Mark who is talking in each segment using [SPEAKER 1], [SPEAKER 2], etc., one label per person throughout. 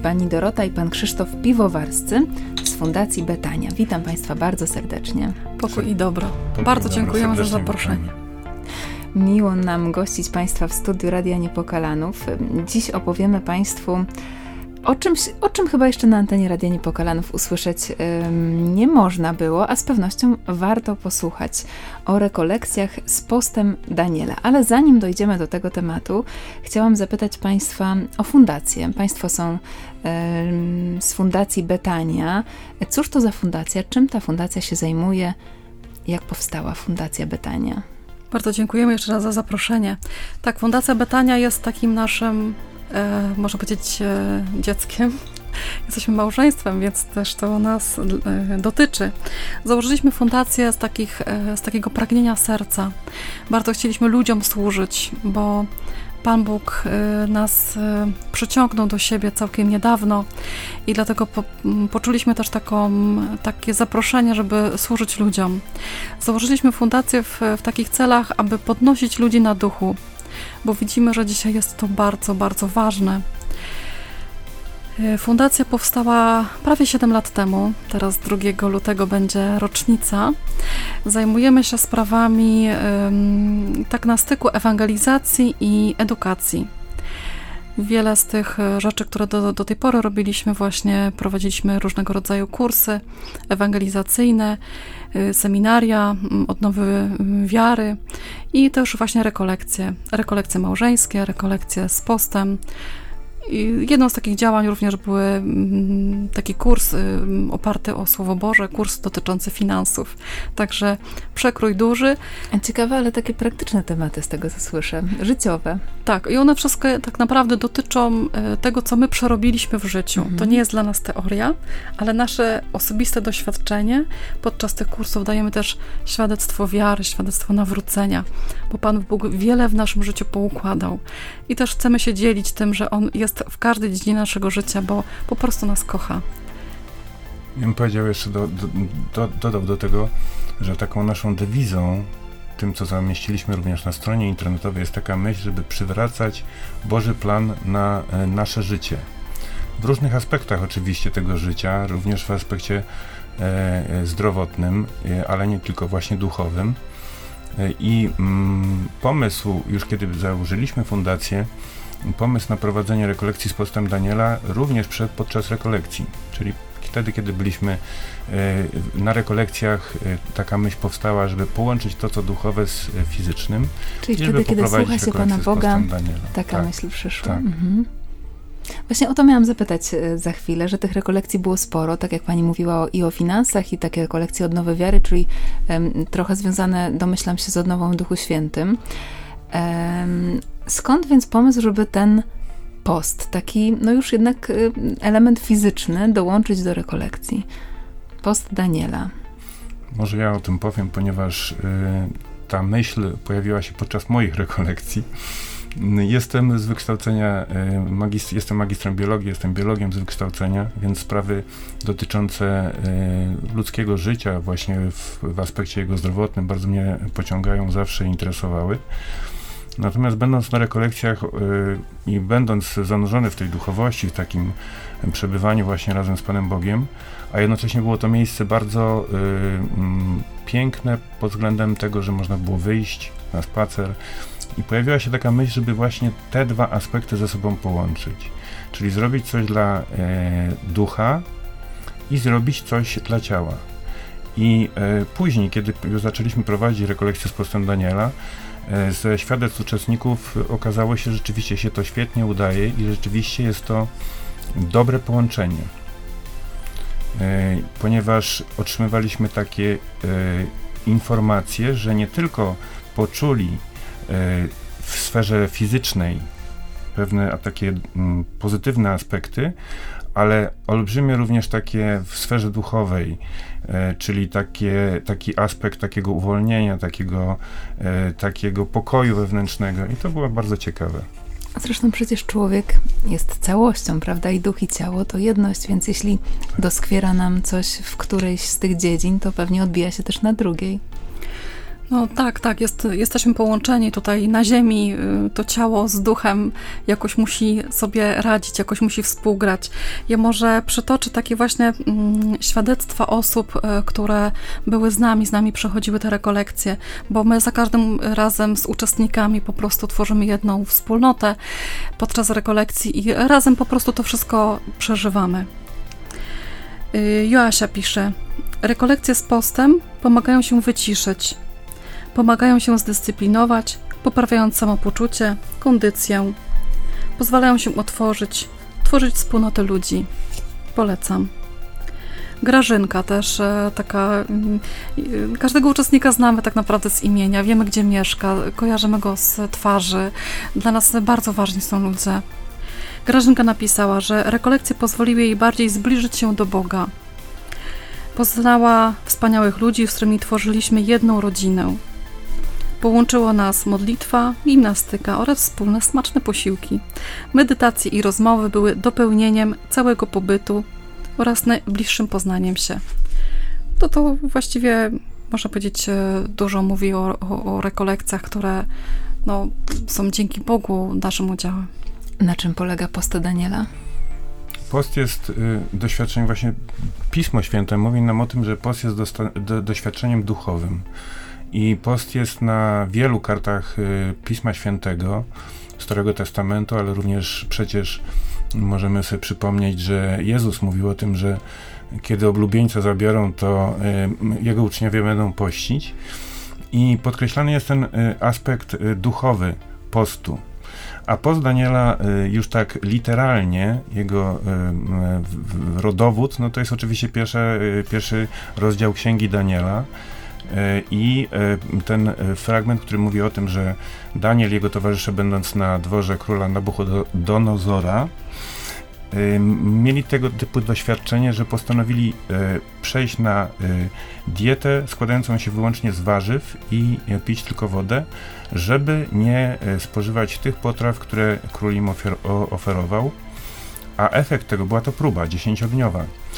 [SPEAKER 1] pani Dorota i pan Krzysztof Piwowarscy z Fundacji Betania. Witam Państwa bardzo serdecznie.
[SPEAKER 2] Pokój i dobro. Bardzo dziękujemy za zaproszenie.
[SPEAKER 1] Miło nam gościć Państwa w studiu Radia Niepokalanów. Dziś opowiemy Państwu o czym chyba jeszcze na antenie Radia Niepokalanów usłyszeć nie można było, a z pewnością warto posłuchać o rekolekcjach z postem Daniela. Ale zanim dojdziemy do tego tematu, chciałam zapytać Państwa o fundację. Państwo są z Fundacji Betania. Cóż to za fundacja? Czym ta fundacja się zajmuje? Jak powstała Fundacja Betania?
[SPEAKER 2] Bardzo dziękujemy jeszcze raz za zaproszenie. Tak, Fundacja Betania jest takim naszym, można powiedzieć, dzieckiem. Jesteśmy małżeństwem, więc też to nas dotyczy. Założyliśmy fundację z takiego pragnienia serca. Bardzo chcieliśmy ludziom służyć, bo Pan Bóg nas przyciągnął do siebie całkiem niedawno i dlatego poczuliśmy też takie zaproszenie, żeby służyć ludziom. Założyliśmy fundację w takich celach, aby podnosić ludzi na duchu, bo widzimy, że dzisiaj jest to bardzo, bardzo ważne. Fundacja powstała prawie 7 lat temu, teraz 2 lutego będzie rocznica. Zajmujemy się sprawami tak na styku ewangelizacji i edukacji. Wiele z tych rzeczy, które do tej pory robiliśmy, właśnie prowadziliśmy różnego rodzaju kursy ewangelizacyjne, seminaria, odnowy wiary i też właśnie rekolekcje małżeńskie, rekolekcje z postem. I jedną z takich działań również były taki kurs oparty o Słowo Boże, kurs dotyczący finansów. Także przekrój duży.
[SPEAKER 1] Ciekawe, ale takie praktyczne tematy z tego, co słyszę. Życiowe.
[SPEAKER 2] Tak, i one wszystkie tak naprawdę dotyczą tego, co my przerobiliśmy w życiu. To nie jest dla nas teoria, ale nasze osobiste doświadczenie. Podczas tych kursów dajemy też świadectwo wiary, świadectwo nawrócenia, bo Pan Bóg wiele w naszym życiu poukładał. I też chcemy się dzielić tym, że On jest w każdej dziedzinie naszego życia, bo po prostu nas kocha.
[SPEAKER 3] Ja bym powiedział jeszcze, dodał do tego, że taką naszą dewizą, tym co zamieściliśmy również na stronie internetowej, jest taka myśl, żeby przywracać Boży plan na nasze życie. W różnych aspektach oczywiście tego życia, również w aspekcie zdrowotnym, ale nie tylko właśnie duchowym. I pomysł, już kiedy założyliśmy fundację, pomysł na prowadzenie rekolekcji z postem Daniela również podczas rekolekcji, czyli wtedy, kiedy byliśmy na rekolekcjach, taka myśl powstała, żeby połączyć to, co duchowe z fizycznym.
[SPEAKER 1] Czyli wtedy, kiedy słucha się Pana Boga, taka myśl przyszła.
[SPEAKER 3] Tak.
[SPEAKER 1] Właśnie o to miałam zapytać za chwilę, że tych rekolekcji było sporo, tak jak Pani mówiła i o finansach, i takie rekolekcje odnowy wiary, czyli trochę związane, domyślam się, z odnową w Duchu Świętym. Skąd więc pomysł, żeby ten post, taki już jednak element fizyczny, dołączyć do rekolekcji? Post Daniela. Może
[SPEAKER 3] ja o tym powiem, ponieważ ta myśl pojawiła się podczas moich rekolekcji. Jestem z wykształcenia, jestem magistrem biologii, jestem biologiem z wykształcenia, więc sprawy dotyczące ludzkiego życia właśnie w aspekcie jego zdrowotnym bardzo mnie pociągają, zawsze interesowały. Natomiast będąc na rekolekcjach i będąc zanurzony w tej duchowości, w takim przebywaniu właśnie razem z Panem Bogiem, a jednocześnie było to miejsce bardzo piękne pod względem tego, że można było wyjść na spacer i pojawiła się taka myśl, żeby właśnie te dwa aspekty ze sobą połączyć. Czyli zrobić coś dla ducha i zrobić coś dla ciała. I później, kiedy już zaczęliśmy prowadzić rekolekcję z postem Daniela, ze świadectw uczestników okazało się, że rzeczywiście się to świetnie udaje i rzeczywiście jest to dobre połączenie, ponieważ otrzymywaliśmy takie informacje, że nie tylko poczuli w sferze fizycznej pewne takie pozytywne aspekty, ale olbrzymie również takie w sferze duchowej, czyli taki aspekt takiego uwolnienia, takiego pokoju wewnętrznego i to było bardzo ciekawe.
[SPEAKER 1] A zresztą przecież człowiek jest całością, prawda? I duch i ciało to jedność, więc jeśli doskwiera nam coś w którejś z tych dziedzin, to pewnie odbija się też na drugiej.
[SPEAKER 2] No tak, jesteśmy połączeni tutaj na ziemi, to ciało z duchem jakoś musi sobie radzić, jakoś musi współgrać. Ja może przytoczę takie właśnie świadectwa osób, które były z nami przechodziły te rekolekcje, bo my za każdym razem z uczestnikami po prostu tworzymy jedną wspólnotę podczas rekolekcji i razem po prostu to wszystko przeżywamy. Joasia pisze: rekolekcje z postem pomagają się wyciszyć, pomagają się zdyscyplinować, poprawiając samopoczucie, kondycję, pozwalają się tworzyć wspólnotę ludzi. Polecam. Grażynka też taka, każdego uczestnika znamy tak naprawdę z imienia, wiemy gdzie mieszka, kojarzymy go z twarzy, dla nas bardzo ważni są ludzie. Grażynka napisała, że rekolekcje pozwoliły jej bardziej zbliżyć się do Boga. Poznała wspaniałych ludzi, z którymi tworzyliśmy jedną rodzinę. Połączyło nas modlitwa, gimnastyka oraz wspólne smaczne posiłki. Medytacje i rozmowy były dopełnieniem całego pobytu oraz najbliższym poznaniem się. To właściwie, można powiedzieć, dużo mówi o rekolekcjach, które są dzięki Bogu naszym udziałem.
[SPEAKER 1] Na czym polega post Daniela?
[SPEAKER 3] Post jest doświadczeniem, właśnie Pismo Święte mówi nam o tym, że post jest doświadczeniem duchowym. I post jest na wielu kartach Pisma Świętego, Starego Testamentu, ale również przecież możemy sobie przypomnieć, że Jezus mówił o tym, że kiedy oblubieńca zabiorą, to jego uczniowie będą pościć. I podkreślany jest ten aspekt duchowy postu. A post Daniela już tak literalnie, jego rodowód, to jest oczywiście pierwszy rozdział Księgi Daniela i ten fragment, który mówi o tym, że Daniel i jego towarzysze, będąc na dworze króla Nabuchodonozora, mieli tego typu doświadczenie, że postanowili przejść na dietę składającą się wyłącznie z warzyw i pić tylko wodę, żeby nie spożywać tych potraw, które król im oferował, a efekt tego była to próba 10-dniowa,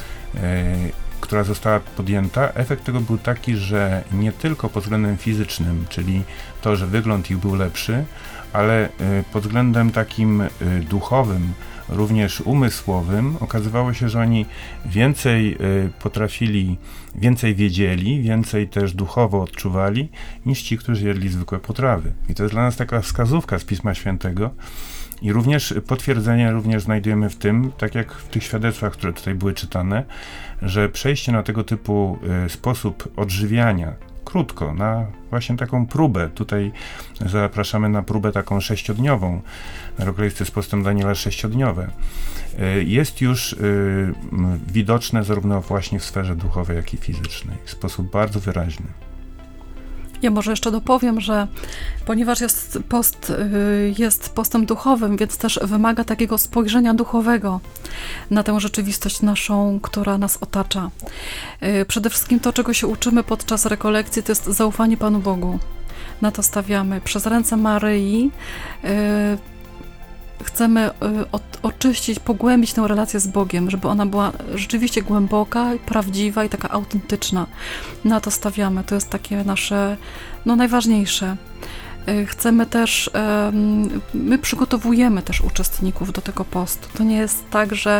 [SPEAKER 3] która została podjęta. Efekt tego był taki, że nie tylko pod względem fizycznym, czyli to, że wygląd ich był lepszy, ale pod względem takim duchowym, również umysłowym, okazywało się, że oni więcej potrafili, więcej wiedzieli, więcej też duchowo odczuwali, niż ci, którzy jedli zwykłe potrawy. I to jest dla nas taka wskazówka z Pisma Świętego i również potwierdzenie znajdujemy w tym, tak jak w tych świadectwach, które tutaj były czytane, że przejście na tego typu sposób odżywiania, krótko, na właśnie taką próbę. Tutaj zapraszamy na próbę taką 6-dniową. Rekolekcje z postem Daniela 6-dniowe. Jest już widoczne zarówno właśnie w sferze duchowej, jak i fizycznej. W sposób bardzo wyraźny.
[SPEAKER 2] Ja może jeszcze dopowiem, że ponieważ post jest postem duchowym, więc też wymaga takiego spojrzenia duchowego na tę rzeczywistość naszą, która nas otacza. Przede wszystkim to, czego się uczymy podczas rekolekcji, to jest zaufanie Panu Bogu. Na to stawiamy. Przez ręce Maryi chcemy oczyścić, pogłębić tę relację z Bogiem, żeby ona była rzeczywiście głęboka, prawdziwa i taka autentyczna. Na to stawiamy. To jest takie nasze najważniejsze. Chcemy też, my przygotowujemy też uczestników do tego postu. To nie jest tak, że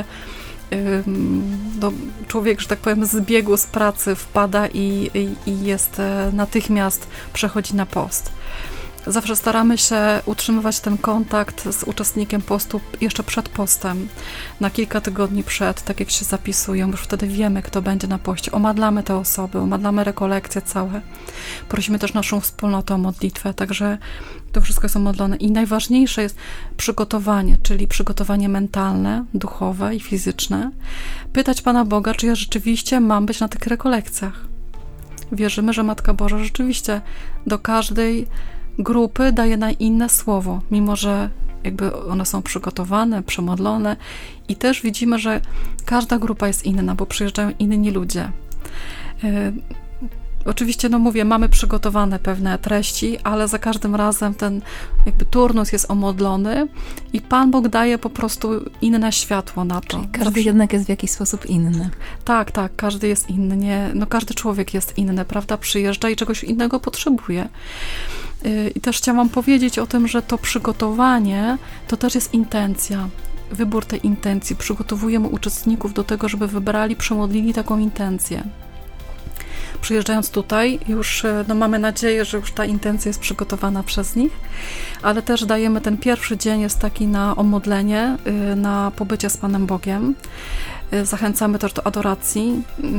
[SPEAKER 2] człowiek, że tak powiem, z biegu, z pracy wpada i jest natychmiast przechodzi na post. Zawsze staramy się utrzymywać ten kontakt z uczestnikiem postu jeszcze przed postem, na kilka tygodni przed, tak jak się zapisują, już wtedy wiemy, kto będzie na poście. Omadlamy te osoby, omadlamy rekolekcje całe. Prosimy też naszą wspólnotę o modlitwę, także to wszystko jest omodlone. I najważniejsze jest przygotowanie, czyli przygotowanie mentalne, duchowe i fizyczne. Pytać Pana Boga, czy ja rzeczywiście mam być na tych rekolekcjach. Wierzymy, że Matka Boża rzeczywiście do każdej grupy daje na inne słowo, mimo że jakby one są przygotowane, przemodlone i też widzimy, że każda grupa jest inna, bo przyjeżdżają inni ludzie. Oczywiście, no mówię, mamy przygotowane pewne treści, ale za każdym razem ten jakby turnus jest omodlony i Pan Bóg daje po prostu inne światło na to.
[SPEAKER 1] Czyli każdy jednak jest w jakiś sposób inny.
[SPEAKER 2] Tak, każdy jest inny. Nie, no każdy człowiek jest inny, prawda? Przyjeżdża i czegoś innego potrzebuje. I też chciałam powiedzieć o tym, że to przygotowanie to też jest intencja. Wybór tej intencji. Przygotowujemy uczestników do tego, żeby wybrali, przemodlili taką intencję. Przyjeżdżając tutaj, już no mamy nadzieję, że już ta intencja jest przygotowana przez nich, ale też dajemy ten pierwszy dzień, jest taki na omodlenie, na pobycie z Panem Bogiem. Zachęcamy też do adoracji,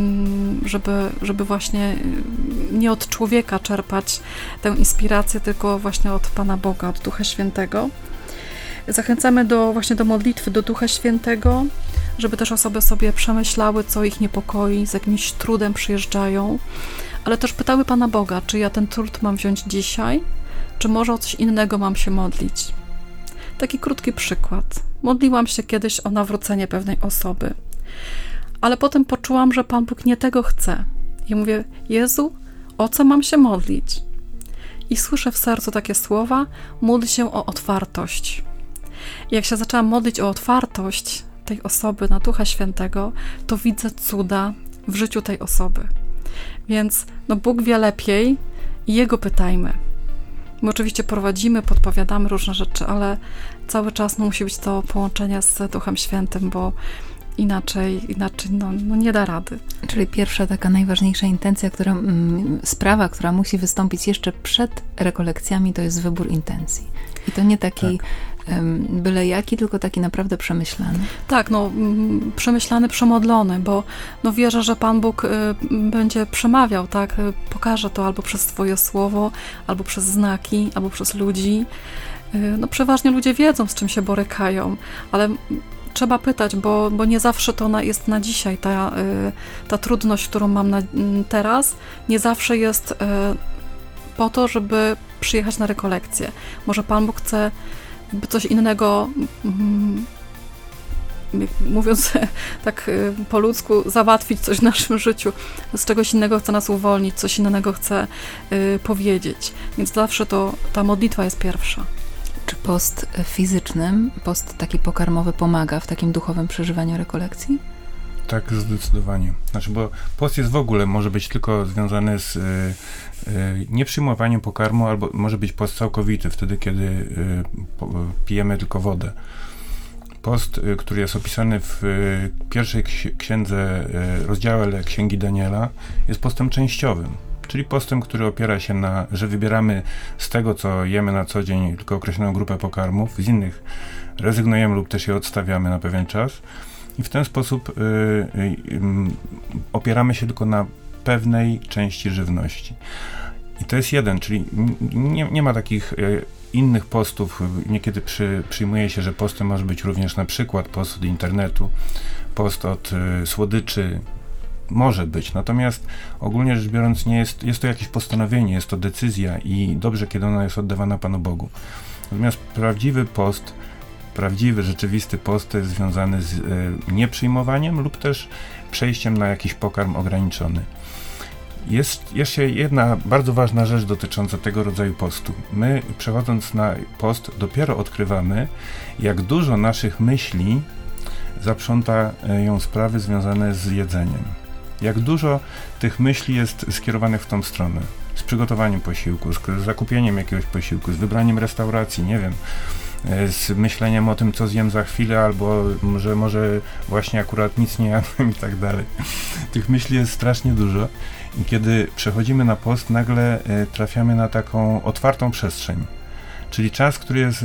[SPEAKER 2] żeby właśnie nie od człowieka czerpać tę inspirację, tylko właśnie od Pana Boga, od Ducha Świętego. Zachęcamy właśnie do modlitwy do Ducha Świętego, żeby też osoby sobie przemyślały, co ich niepokoi, z jakimś trudem przyjeżdżają, ale też pytały Pana Boga, czy ja ten trud mam wziąć dzisiaj, czy może o coś innego mam się modlić. Taki krótki przykład. Modliłam się kiedyś o nawrócenie pewnej osoby, ale potem poczułam, że Pan Bóg nie tego chce. I mówię, Jezu, o co mam się modlić? I słyszę w sercu takie słowa, módl się o otwartość. I jak się zaczęłam modlić o otwartość tej osoby na Ducha Świętego, to widzę cuda w życiu tej osoby. Więc no Bóg wie lepiej i Jego pytajmy. My oczywiście prowadzimy, podpowiadamy różne rzeczy, ale cały czas musi być to połączenie z Duchem Świętym, bo inaczej no nie da rady.
[SPEAKER 1] Czyli pierwsza taka najważniejsza intencja, sprawa, która musi wystąpić jeszcze przed rekolekcjami, to jest wybór intencji. I to nie taki byle jaki, tylko taki naprawdę przemyślany.
[SPEAKER 2] Tak, no przemyślany, przemodlony, bo no wierzę, że Pan Bóg będzie przemawiał, tak? Pokaże to albo przez Twoje słowo, albo przez znaki, albo przez ludzi. No przeważnie ludzie wiedzą, z czym się borykają, ale trzeba pytać, bo nie zawsze to jest na dzisiaj. Ta trudność, którą mam teraz, nie zawsze jest po to, żeby przyjechać na rekolekcję. Może Pan Bóg chce coś innego, mówiąc tak po ludzku, załatwić coś w naszym życiu, z czegoś innego chce nas uwolnić, coś innego chce powiedzieć. Więc zawsze ta modlitwa jest pierwsza.
[SPEAKER 1] Czy post fizyczny, post taki pokarmowy pomaga w takim duchowym przeżywaniu rekolekcji?
[SPEAKER 3] Tak, zdecydowanie. Znaczy, bo post jest w ogóle, może być tylko związany z nieprzyjmowaniem pokarmu, albo może być post całkowity, wtedy, kiedy pijemy tylko wodę. Post, który jest opisany w pierwszej księdze, rozdziale Księgi Daniela, jest postem częściowym. Czyli postem, który opiera się na, że wybieramy z tego, co jemy na co dzień, tylko określoną grupę pokarmów, z innych rezygnujemy lub też je odstawiamy na pewien czas i w ten sposób opieramy się tylko na pewnej części żywności. I to jest jeden, czyli nie ma takich innych postów. Niekiedy przyjmuje się, że postem może być również na przykład post od internetu, post od słodyczy. Może być, natomiast ogólnie rzecz biorąc jest to jakieś postanowienie, jest to decyzja i dobrze, kiedy ona jest oddawana Panu Bogu. Natomiast prawdziwy, rzeczywisty post jest związany z nieprzyjmowaniem lub też przejściem na jakiś pokarm ograniczony. Jest jeszcze jedna bardzo ważna rzecz dotycząca tego rodzaju postu. My, przechodząc na post, dopiero odkrywamy, jak dużo naszych myśli zaprzątają sprawy związane z jedzeniem. Jak dużo tych myśli jest skierowanych w tą stronę. Z przygotowaniem posiłku, z zakupieniem jakiegoś posiłku, z wybraniem restauracji, nie wiem, z myśleniem o tym, co zjem za chwilę, albo że może właśnie akurat nic nie jadłem i tak dalej. Tych myśli jest strasznie dużo i kiedy przechodzimy na post, nagle trafiamy na taką otwartą przestrzeń. Czyli czas, który jest,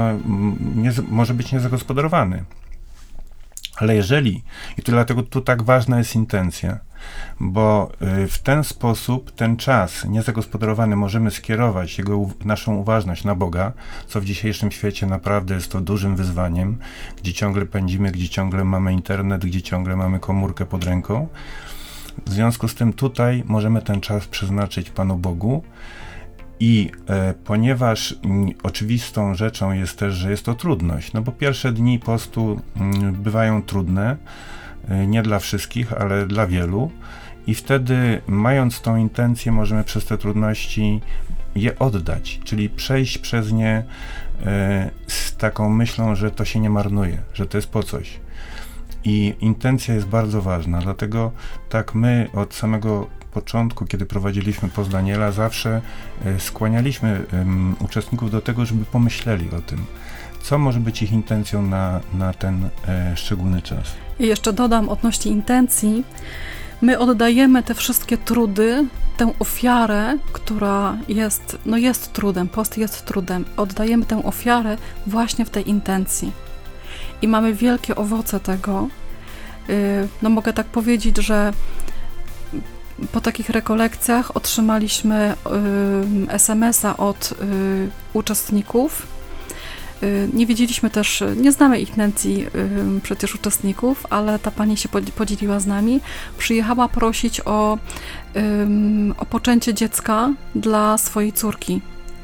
[SPEAKER 3] może być niezagospodarowany. Ale jeżeli, i to dlatego tu tak ważna jest intencja, bo w ten sposób ten czas niezagospodarowany możemy skierować naszą uważność na Boga, co w dzisiejszym świecie naprawdę jest to dużym wyzwaniem, gdzie ciągle pędzimy, gdzie ciągle mamy internet, gdzie ciągle mamy komórkę pod ręką. W związku z tym tutaj możemy ten czas przeznaczyć Panu Bogu. I ponieważ oczywistą rzeczą jest też, że jest to trudność, no bo pierwsze dni postu bywają trudne, nie dla wszystkich, ale dla wielu i wtedy, mając tą intencję, możemy przez te trudności je oddać, czyli przejść przez nie z taką myślą, że to się nie marnuje, że to jest po coś. I intencja jest bardzo ważna, dlatego tak my od samego początku, kiedy prowadziliśmy Post Daniela, zawsze skłanialiśmy uczestników do tego, żeby pomyśleli o tym, co może być ich intencją na ten szczególny czas.
[SPEAKER 2] I jeszcze dodam odnośnie intencji, my oddajemy te wszystkie trudy, tę ofiarę, która jest trudem, post jest trudem, oddajemy tę ofiarę właśnie w tej intencji. I mamy wielkie owoce tego. Mogę tak powiedzieć, że po takich rekolekcjach otrzymaliśmy SMS-a od uczestników. Nie wiedzieliśmy też, nie znamy intencji przecież uczestników, ale ta pani się podzieliła z nami. Przyjechała prosić o poczęcie dziecka dla swojej córki.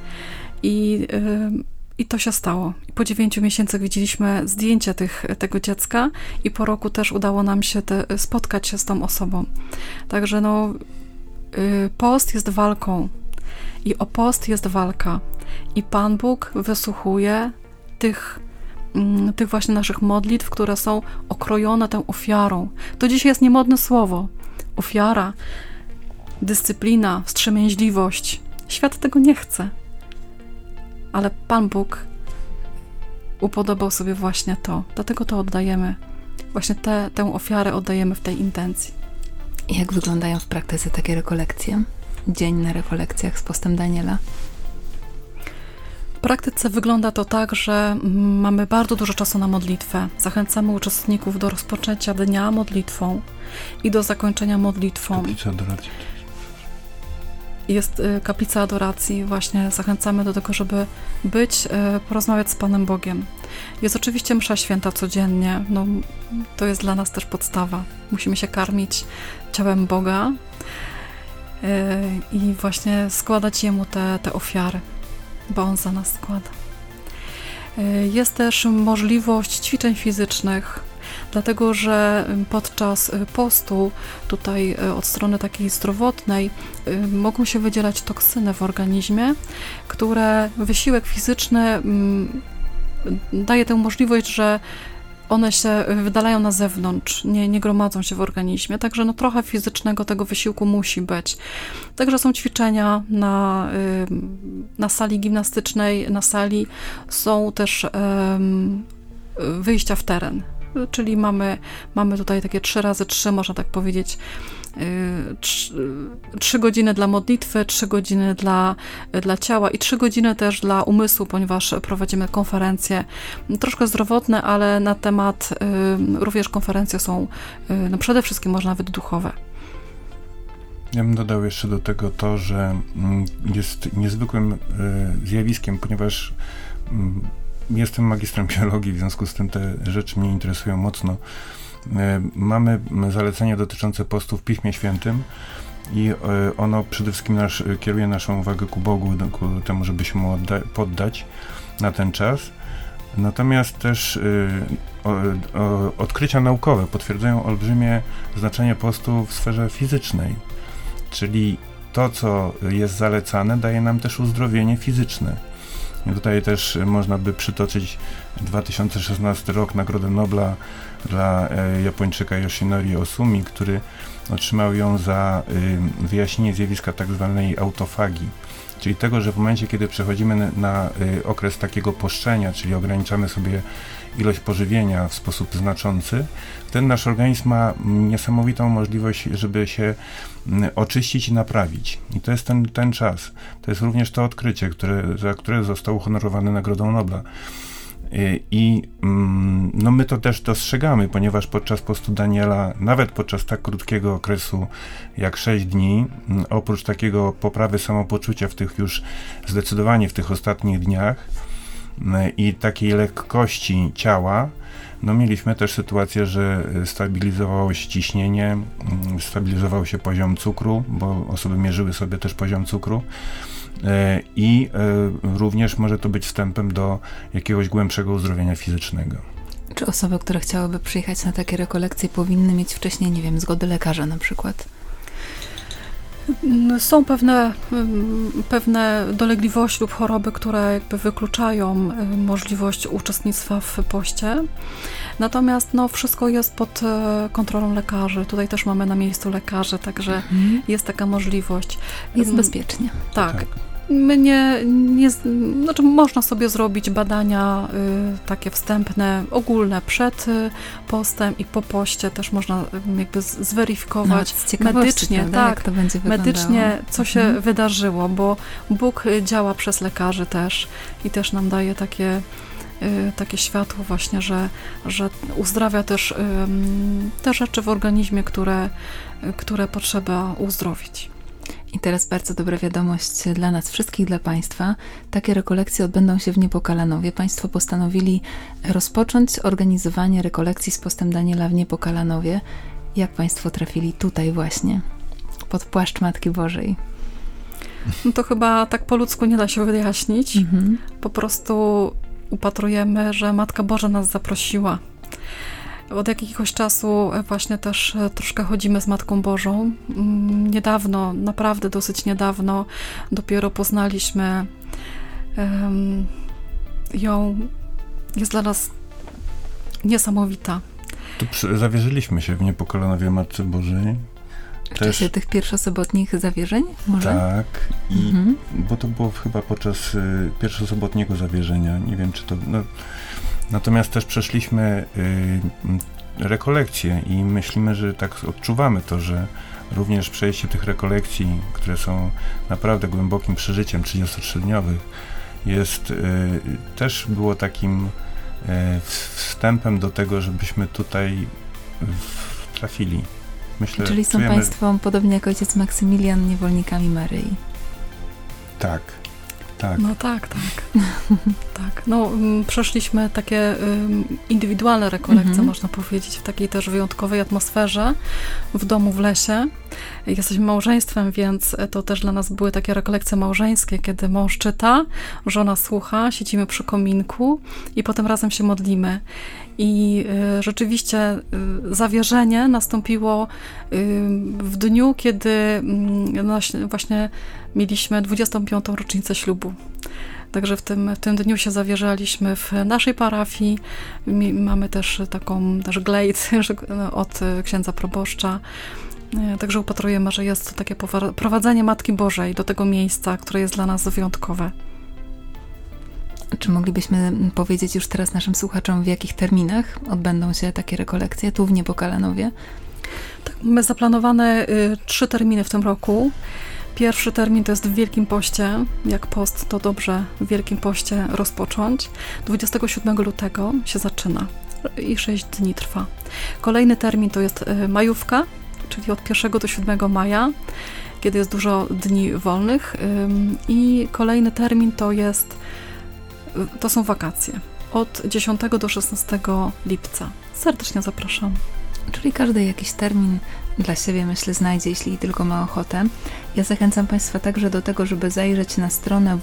[SPEAKER 2] I to się stało. I po 9 miesiącach widzieliśmy zdjęcia tego dziecka i po roku też udało nam się spotkać się z tą osobą. Także post jest walką i o post jest walka. I Pan Bóg wysłuchuje tych właśnie naszych modlitw, które są okrojone tą ofiarą. To dzisiaj jest niemodne słowo. Ofiara, dyscyplina, wstrzemięźliwość. Świat tego nie chce. Ale Pan Bóg upodobał sobie właśnie to. Dlatego to oddajemy. Właśnie tę ofiarę oddajemy w tej intencji.
[SPEAKER 1] Jak wyglądają w praktyce takie rekolekcje? Dzień na rekolekcjach z Postem Daniela?
[SPEAKER 2] W praktyce wygląda to tak, że mamy bardzo dużo czasu na modlitwę. Zachęcamy uczestników do rozpoczęcia dnia modlitwą i do zakończenia modlitwą.
[SPEAKER 3] Kaplica adoracji.
[SPEAKER 2] Jest kaplica adoracji. Właśnie zachęcamy do tego, żeby porozmawiać z Panem Bogiem. Jest oczywiście msza święta codziennie. To jest dla nas też podstawa. Musimy się karmić ciałem Boga i właśnie składać Jemu te ofiary, bo On za nas składa. Jest też możliwość ćwiczeń fizycznych, dlatego że podczas postu, tutaj od strony takiej zdrowotnej, mogą się wydzielać toksyny w organizmie, które wysiłek fizyczny daje tę możliwość, że one się wydalają na zewnątrz, nie gromadzą się w organizmie, także trochę fizycznego tego wysiłku musi być. Także są ćwiczenia na sali gimnastycznej, na sali są też wyjścia w teren, czyli mamy tutaj takie 3x3, można tak powiedzieć, 3 godziny dla modlitwy, 3 godziny dla ciała i 3 godziny też dla umysłu, ponieważ prowadzimy konferencje troszkę zdrowotne, ale na temat również konferencje są przede wszystkim może nawet duchowe.
[SPEAKER 3] Ja bym dodał jeszcze do tego to, że jest niezwykłym zjawiskiem, ponieważ jestem magistrem biologii, w związku z tym te rzeczy mnie interesują mocno. Mamy zalecenie dotyczące postu w Piśmie Świętym i ono przede wszystkim kieruje naszą uwagę ku Bogu, ku temu, żeby się Mu poddać na ten czas. Natomiast też odkrycia naukowe potwierdzają olbrzymie znaczenie postu w sferze fizycznej, czyli to, co jest zalecane, daje nam też uzdrowienie fizyczne. I tutaj też można by przytoczyć 2016 rok, Nagrodę Nobla dla Japończyka Yoshinori Osumi, który otrzymał ją za wyjaśnienie zjawiska tak zwanej autofagii, czyli tego, że w momencie, kiedy przechodzimy na okres takiego poszczenia, czyli ograniczamy sobie ilość pożywienia w sposób znaczący, wtedy nasz organizm ma niesamowitą możliwość, żeby się oczyścić i naprawić. I to jest ten czas. To jest również to odkrycie, za które został uhonorowany Nagrodą Nobla. I my to też dostrzegamy, ponieważ podczas postu Daniela, nawet podczas tak krótkiego okresu jak 6 dni, oprócz takiego poprawy samopoczucia zdecydowanie w tych ostatnich dniach i takiej lekkości ciała, mieliśmy też sytuację, że stabilizowało się ciśnienie, stabilizował się poziom cukru, bo osoby mierzyły sobie też poziom cukru. I również może to być wstępem do jakiegoś głębszego uzdrowienia fizycznego.
[SPEAKER 1] Czy osoby, które chciałyby przyjechać na takie rekolekcje, powinny mieć wcześniej, zgodę lekarza na przykład?
[SPEAKER 2] Są pewne dolegliwości lub choroby, które jakby wykluczają możliwość uczestnictwa w poście. Natomiast wszystko jest pod kontrolą lekarzy. Tutaj też mamy na miejscu lekarzy, także jest taka możliwość.
[SPEAKER 1] Jest bezpiecznie.
[SPEAKER 2] Tak. My znaczy można sobie zrobić badania takie wstępne, ogólne przed postem i po poście też można jakby zweryfikować medycznie,
[SPEAKER 1] prawda, jak to będzie
[SPEAKER 2] medycznie, co się wydarzyło, bo Bóg działa przez lekarzy też i też nam daje takie światło właśnie, że uzdrawia też te rzeczy w organizmie, które potrzeba uzdrowić.
[SPEAKER 1] I teraz bardzo dobra wiadomość dla nas wszystkich, dla Państwa. Takie rekolekcje odbędą się w Niepokalanowie. Państwo postanowili rozpocząć organizowanie rekolekcji z postem Daniela w Niepokalanowie. Jak Państwo trafili tutaj właśnie, pod płaszcz Matki Bożej?
[SPEAKER 2] To chyba tak po ludzku nie da się wyjaśnić. Po prostu upatrujemy, że Matka Boża nas zaprosiła. Od jakiegoś czasu właśnie też troszkę chodzimy z Matką Bożą. Niedawno, naprawdę dosyć niedawno dopiero poznaliśmy ją. Jest dla nas niesamowita.
[SPEAKER 3] Tu zawierzyliśmy się w Niepokalanowie Matce Bożej.
[SPEAKER 1] W czasie tych pierwszosobotnich zawierzeń? Może?
[SPEAKER 3] Tak, bo to było chyba podczas pierwszosobotniego zawierzenia. Nie wiem, czy to... Natomiast też przeszliśmy rekolekcje i myślimy, że tak odczuwamy to, że również przejście tych rekolekcji, które są naprawdę głębokim przeżyciem 33-dniowych, też było takim wstępem do tego, żebyśmy tutaj trafili. Myślę,
[SPEAKER 1] czyli są Państwo, podobnie jak ojciec Maksymilian, niewolnikami Maryi.
[SPEAKER 3] Tak.
[SPEAKER 2] No tak. Tak. Przeszliśmy takie indywidualne rekolekcje, można powiedzieć, w takiej też wyjątkowej atmosferze, w domu w lesie. Jesteśmy małżeństwem, więc to też dla nas były takie rekolekcje małżeńskie, kiedy mąż czyta, żona słucha, siedzimy przy kominku i potem razem się modlimy. I rzeczywiście zawierzenie nastąpiło w dniu, kiedy właśnie mieliśmy 25. rocznicę ślubu. Także w tym dniu się zawierzaliśmy w naszej parafii. Mamy też taką glejt od księdza proboszcza. Także upatrujemy, że jest to takie prowadzenie Matki Bożej do tego miejsca, które jest dla nas wyjątkowe.
[SPEAKER 1] Czy moglibyśmy powiedzieć już teraz naszym słuchaczom, w jakich terminach odbędą się takie rekolekcje tu w Niepokalanowie?
[SPEAKER 2] Tak, mamy zaplanowane 3 terminy w tym roku. Pierwszy termin to jest w Wielkim Poście. Jak post, to dobrze w Wielkim Poście rozpocząć. 27 lutego się zaczyna i 6 dni trwa. Kolejny termin to jest majówka, czyli od 1 do 7 maja, kiedy jest dużo dni wolnych. I kolejny termin to są wakacje. Od 10 do 16 lipca. Serdecznie zapraszam.
[SPEAKER 1] Czyli każdy jakiś termin dla siebie, myślę, znajdzie, jeśli tylko ma ochotę. Ja zachęcam Państwa także do tego, żeby zajrzeć na stronę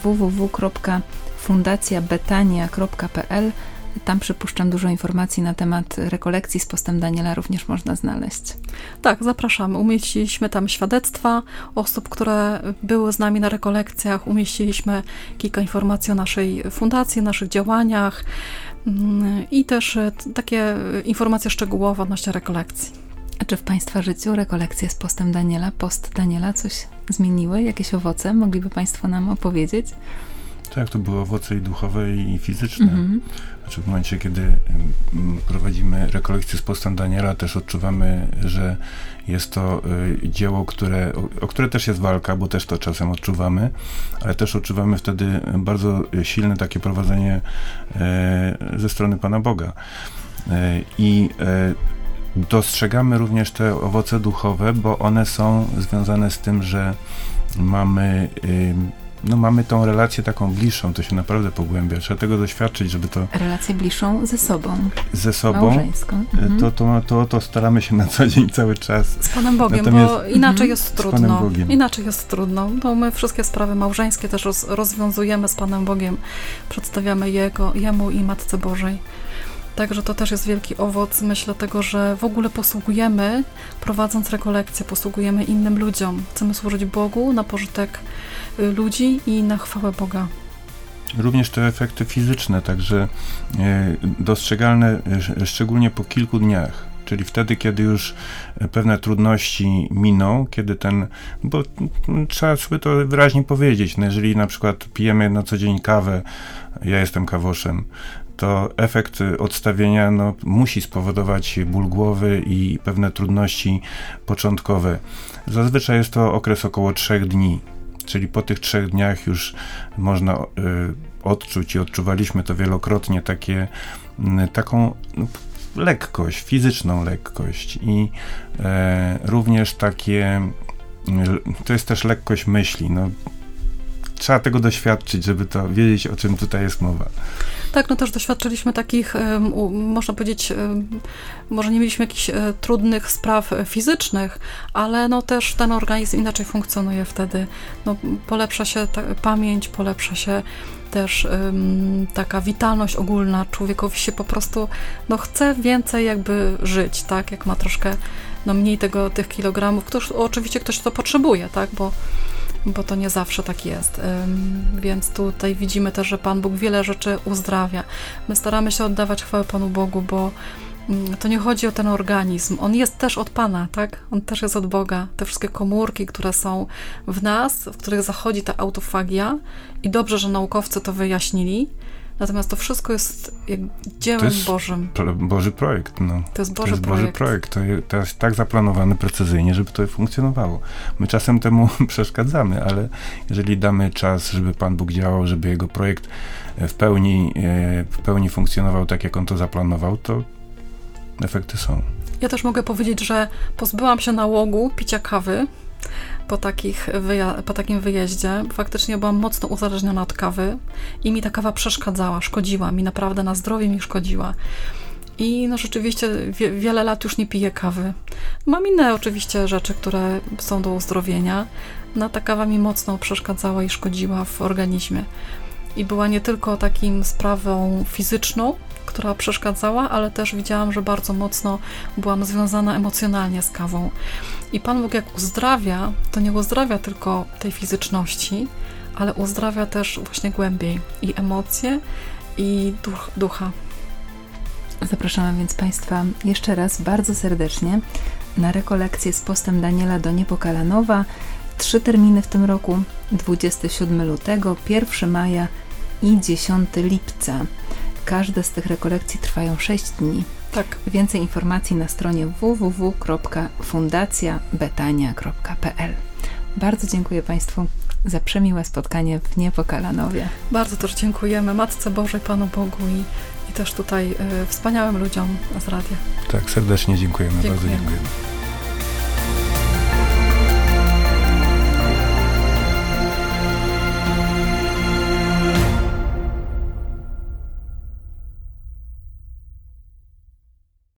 [SPEAKER 1] www.fundacjabetania.pl. Tam, przypuszczam, dużo informacji na temat rekolekcji z postem Daniela również można znaleźć.
[SPEAKER 2] Tak, zapraszamy. Umieściliśmy tam świadectwa osób, które były z nami na rekolekcjach. Umieściliśmy kilka informacji o naszej fundacji, naszych działaniach i też takie informacje szczegółowe odnośnie rekolekcji.
[SPEAKER 1] A czy w Państwa życiu rekolekcje z postem Daniela, post Daniela coś zmieniły? Jakieś owoce mogliby Państwo nam opowiedzieć?
[SPEAKER 3] Tak, to były owoce i duchowe, i fizyczne. Znaczy w momencie, kiedy prowadzimy rekolekcję z postem Daniela, też odczuwamy, że jest to dzieło, o które też jest walka, bo też to czasem odczuwamy, ale też odczuwamy wtedy bardzo silne takie prowadzenie ze strony Pana Boga. I dostrzegamy również te owoce duchowe, bo one są związane z tym, że mamy tą relację taką bliższą, to się naprawdę pogłębia. Trzeba tego doświadczyć, żeby to...
[SPEAKER 1] Relację bliższą ze sobą.
[SPEAKER 3] Ze sobą.
[SPEAKER 1] Małżeńską.
[SPEAKER 3] To staramy się na co dzień, cały czas.
[SPEAKER 2] Z Panem Bogiem, bo inaczej jest trudno. Inaczej jest trudno, bo my wszystkie sprawy małżeńskie też rozwiązujemy z Panem Bogiem. Przedstawiamy Jemu i Matce Bożej. Także to też jest wielki owoc, myślę, tego, że w ogóle posługujemy, prowadząc rekolekcje, posługujemy innym ludziom. Chcemy służyć Bogu na pożytek ludzi i na chwałę Boga.
[SPEAKER 3] Również te efekty fizyczne, także dostrzegalne szczególnie po kilku dniach, czyli wtedy, kiedy już pewne trudności miną, kiedy bo trzeba sobie to wyraźnie powiedzieć, no jeżeli na przykład pijemy na co dzień kawę, ja jestem kawoszem, to efekt odstawienia musi spowodować ból głowy i pewne trudności początkowe. Zazwyczaj jest to okres około 3 dni. Czyli po tych 3 dniach już można odczuć i odczuwaliśmy to wielokrotnie taką lekkość, fizyczną lekkość i również to jest też lekkość myśli. Trzeba tego doświadczyć, żeby to wiedzieć, o czym tutaj jest mowa.
[SPEAKER 2] Tak, też doświadczyliśmy takich, można powiedzieć, może nie mieliśmy jakichś trudnych spraw fizycznych, ale też ten organizm inaczej funkcjonuje wtedy. Polepsza się pamięć, polepsza się też taka witalność ogólna. Człowiekowi się po prostu chce więcej jakby żyć, tak? Jak ma troszkę mniej tych kilogramów. Oczywiście ktoś to potrzebuje, tak? Bo to nie zawsze tak jest. Więc tutaj widzimy też, że Pan Bóg wiele rzeczy uzdrawia. My staramy się oddawać chwałę Panu Bogu, bo to nie chodzi o ten organizm. On jest też od Pana, tak? On też jest od Boga. Te wszystkie komórki, które są w nas, w których zachodzi ta autofagia i dobrze, że naukowcy to wyjaśnili. Natomiast to wszystko jest dziełem Bożym.
[SPEAKER 3] Boży projekt.
[SPEAKER 2] To jest Boży projekt.
[SPEAKER 3] To jest tak zaplanowany precyzyjnie, żeby to funkcjonowało. My czasem temu przeszkadzamy, ale jeżeli damy czas, żeby Pan Bóg działał, żeby Jego projekt w pełni funkcjonował tak, jak On to zaplanował, to efekty są.
[SPEAKER 2] Ja też mogę powiedzieć, że pozbyłam się nałogu picia kawy po takim wyjeździe. Faktycznie byłam mocno uzależniona od kawy i mi ta kawa przeszkadzała, szkodziła mi, naprawdę na zdrowie mi szkodziła. I rzeczywiście wiele lat już nie piję kawy. Mam inne oczywiście rzeczy, które są do uzdrowienia. Ta kawa mi mocno przeszkadzała i szkodziła w organizmie. I była nie tylko takim sprawą fizyczną, która przeszkadzała, ale też widziałam, że bardzo mocno byłam związana emocjonalnie z kawą. I Pan Bóg jak uzdrawia, to nie uzdrawia tylko tej fizyczności, ale uzdrawia też właśnie głębiej i emocje, i ducha.
[SPEAKER 1] Zapraszamy więc Państwa jeszcze raz bardzo serdecznie na rekolekcję z postem Daniela do Niepokalanowa. 3 terminy w tym roku, 27 lutego, 1 maja i 10 lipca. Każde z tych rekolekcji trwają 6 dni.
[SPEAKER 2] Tak.
[SPEAKER 1] Więcej informacji na stronie www.fundacjabetania.pl. Bardzo dziękuję Państwu za przemiłe spotkanie w Niepokalanowie.
[SPEAKER 2] Bardzo też dziękujemy Matce Bożej, Panu Bogu i też tutaj wspaniałym ludziom z radia.
[SPEAKER 3] Tak, serdecznie dziękujemy. Bardzo dziękujemy.